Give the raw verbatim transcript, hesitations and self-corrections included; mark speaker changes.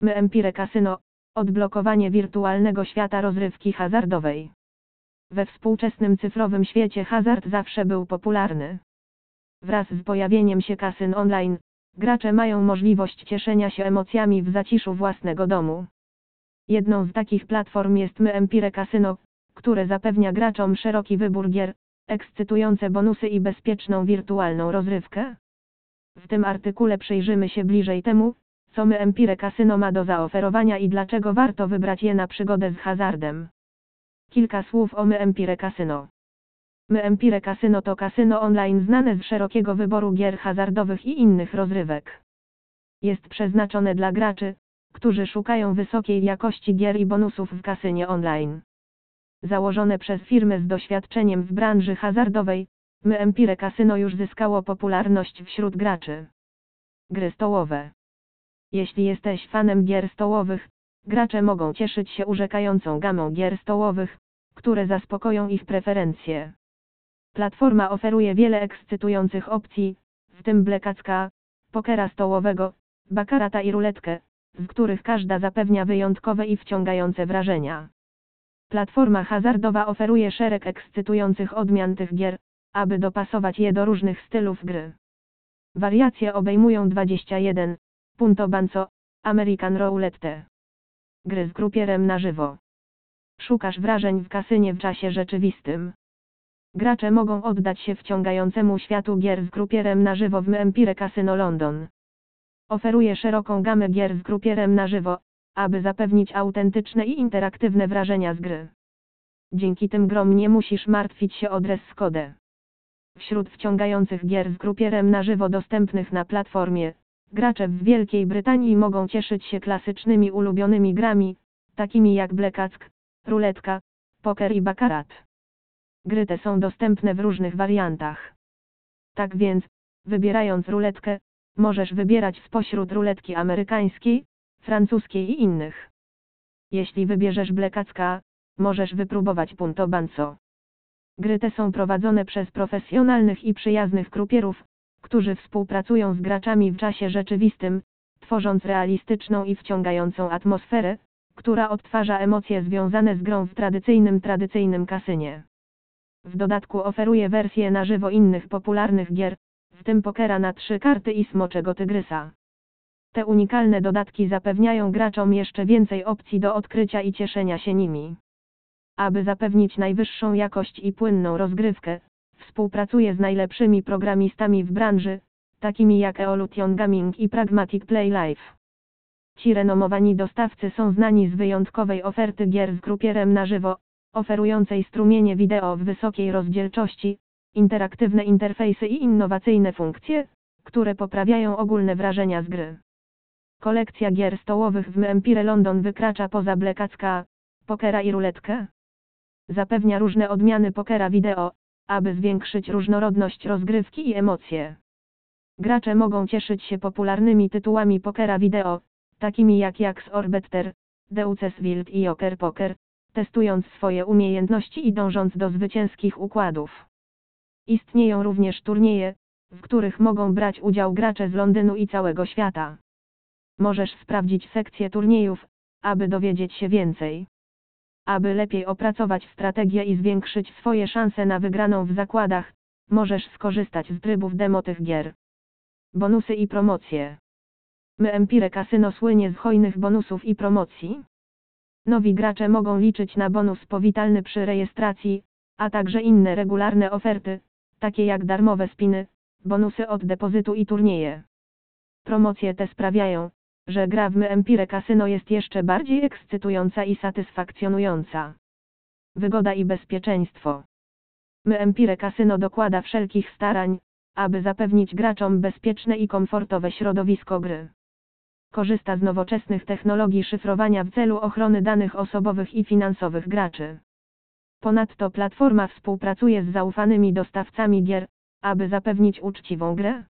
Speaker 1: MyEmpire Casino – odblokowanie wirtualnego świata rozrywki hazardowej. We współczesnym cyfrowym świecie hazard zawsze był popularny. Wraz z pojawieniem się kasyn online, gracze mają możliwość cieszenia się emocjami w zaciszu własnego domu. Jedną z takich platform jest MyEmpire Casino, które zapewnia graczom szeroki wybór gier, ekscytujące bonusy i bezpieczną wirtualną rozrywkę. W tym artykule przyjrzymy się bliżej temu, co MyEmpire Casino ma do zaoferowania i dlaczego warto wybrać je na przygodę z hazardem. Kilka słów o MyEmpire Casino. MyEmpire Casino to kasyno online znane z szerokiego wyboru gier hazardowych i innych rozrywek. Jest przeznaczone dla graczy, którzy szukają wysokiej jakości gier i bonusów w kasynie online. Założone przez firmę z doświadczeniem w branży hazardowej, MyEmpire Casino już zyskało popularność wśród graczy. Gry stołowe. Jeśli jesteś fanem gier stołowych, gracze mogą cieszyć się urzekającą gamą gier stołowych, które zaspokoją ich preferencje. Platforma oferuje wiele ekscytujących opcji, w tym blackjacka, pokera stołowego, baccarata i ruletkę, z których każda zapewnia wyjątkowe i wciągające wrażenia. Platforma hazardowa oferuje szereg ekscytujących odmian tych gier, aby dopasować je do różnych stylów gry. Wariacje obejmują dwadzieścia jeden, Punto Banco, American Roulette. Gry z krupierem na żywo. Szukasz wrażeń w kasynie w czasie rzeczywistym. Gracze mogą oddać się wciągającemu światu gier z krupierem na żywo w MyEmpire Casino London. Oferuje szeroką gamę gier z krupierem na żywo, aby zapewnić autentyczne i interaktywne wrażenia z gry. Dzięki tym grom nie musisz martwić się o dress code. Wśród wciągających gier z krupierem na żywo dostępnych na platformie, gracze w Wielkiej Brytanii mogą cieszyć się klasycznymi ulubionymi grami, takimi jak blackjack, ruletka, poker i baccarat. Gry te są dostępne w różnych wariantach. Tak więc, wybierając ruletkę, możesz wybierać spośród ruletki amerykańskiej, francuskiej i innych. Jeśli wybierzesz blackjacka, możesz wypróbować Punto Banco. Gry te są prowadzone przez profesjonalnych i przyjaznych krupierów, którzy współpracują z graczami w czasie rzeczywistym, tworząc realistyczną i wciągającą atmosferę, która odtwarza emocje związane z grą w tradycyjnym tradycyjnym kasynie. W dodatku oferuje wersje na żywo innych popularnych gier, w tym pokera na trzy karty i smoczego tygrysa. Te unikalne dodatki zapewniają graczom jeszcze więcej opcji do odkrycia i cieszenia się nimi. Aby zapewnić najwyższą jakość i płynną rozgrywkę, współpracuje z najlepszymi programistami w branży, takimi jak Evolution Gaming i Pragmatic Play Live. Ci renomowani dostawcy są znani z wyjątkowej oferty gier z krupierem na żywo, oferującej strumienie wideo w wysokiej rozdzielczości, interaktywne interfejsy i innowacyjne funkcje, które poprawiają ogólne wrażenia z gry. Kolekcja gier stołowych w MyEmpire London wykracza poza blackjacka, pokera i ruletkę. Zapewnia różne odmiany pokera wideo, aby zwiększyć różnorodność rozgrywki i emocje. Gracze mogą cieszyć się popularnymi tytułami pokera wideo, takimi jak Jax or Better, Deuces Wild i Joker Poker, testując swoje umiejętności i dążąc do zwycięskich układów. Istnieją również turnieje, w których mogą brać udział gracze z Londynu i całego świata. Możesz sprawdzić sekcję turniejów, aby dowiedzieć się więcej. Aby lepiej opracować strategię i zwiększyć swoje szanse na wygraną w zakładach, możesz skorzystać z trybów demo tych gier. Bonusy i promocje. MyEmpire Casino słynie z hojnych bonusów i promocji. Nowi gracze mogą liczyć na bonus powitalny przy rejestracji, a także inne regularne oferty, takie jak darmowe spiny, bonusy od depozytu i turnieje. Promocje te sprawiają, że gra w MyEmpire Casino jest jeszcze bardziej ekscytująca i satysfakcjonująca. Wygoda i bezpieczeństwo. MyEmpire Casino dokłada wszelkich starań, aby zapewnić graczom bezpieczne i komfortowe środowisko gry. Korzysta z nowoczesnych technologii szyfrowania w celu ochrony danych osobowych i finansowych graczy. Ponadto platforma współpracuje z zaufanymi dostawcami gier, aby zapewnić uczciwą grę.